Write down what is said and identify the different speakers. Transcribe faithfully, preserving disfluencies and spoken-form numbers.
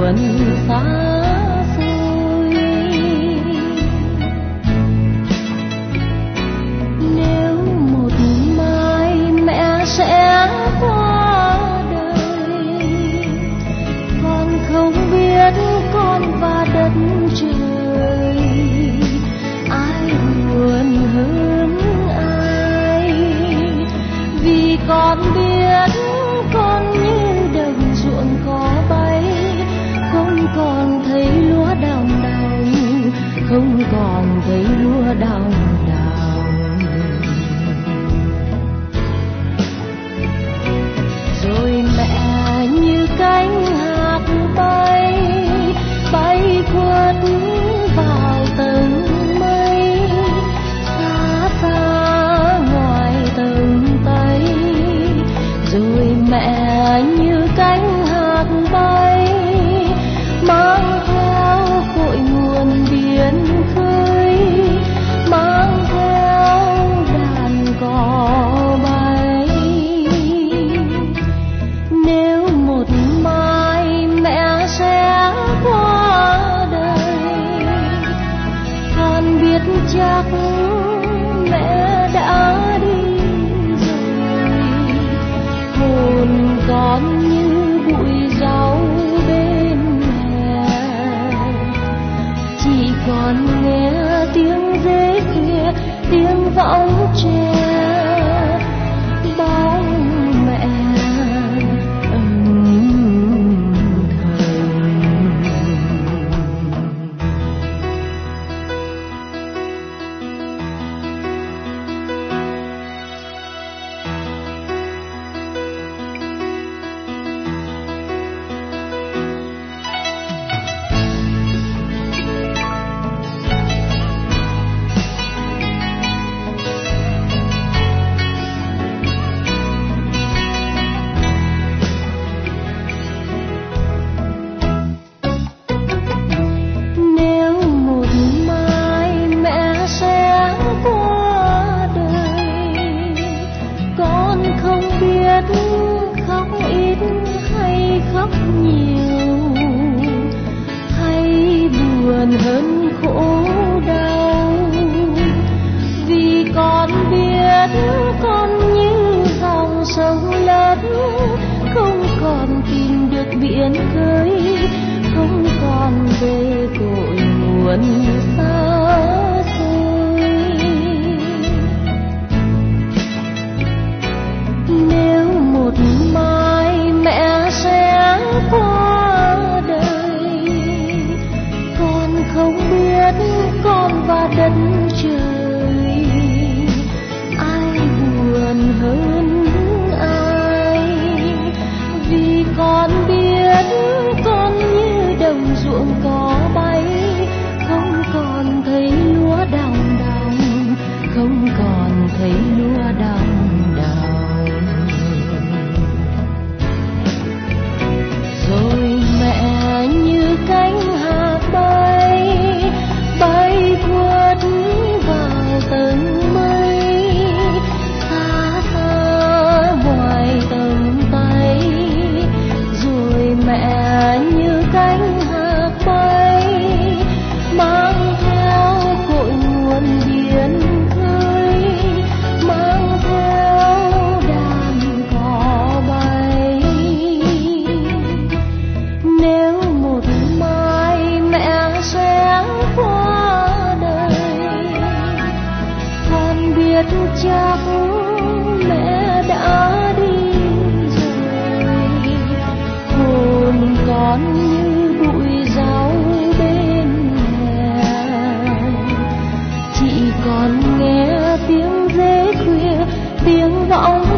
Speaker 1: vườn xa xôi. Nếu một mai mẹ sẽ qua đời, con không biết con và đất trời ai buồn hơn ai, vì con biết con như đồng ruộng có bay, không còn thấy lúa đồng đồng, không còn thấy lúa đồng đồng. Rồi mẹ như cánh hạt bay, bay khuất vào tầng mây, xa xa ngoài tầng Tây. Rồi mẹ như cánh hạt bay, mang theo cội nguồn biển khơi, mang theo đàn cò bay. Nếu một mai mẹ sẽ qua đời, con biết chắc mẹ đã đi rồi, hồn con như bụi rau bên hè, chỉ còn nghe tiếng rế khuya, tiếng võng tre, bóng mẹ âm thầm. Nếu một mai mẹ sẽ qua đời, con không biết khóc ít hay khóc nhiều, hay buồn hơn khổ đau, vì con biết con như dòng sông lớn, không còn tìm được biển khơi, không còn về cội nguồn xa xôi. Nếu một mai mẹ sẽ qua đời, con không biết con và đất trời ai buồn hơn ai, vì con biết con như đồng ruộng có bay, không còn thấy lúa đồng đồng, không còn thấy lúa đồng đồng. Rồi mẹ như cánh hạt bay, bay khuất vào tầng mây, xa xa ngoài tầng Tây. Rồi mẹ như cánh hạt bay, mang theo cội nguồn biển khơi, mang theo đàn cò bay. Nếu một mai mẹ sẽ qua đời, con biết chắc mẹ đã đi rồi, hồn con như bụi rau bên hè, chỉ còn nghe tiếng rế khuya, tiếng võng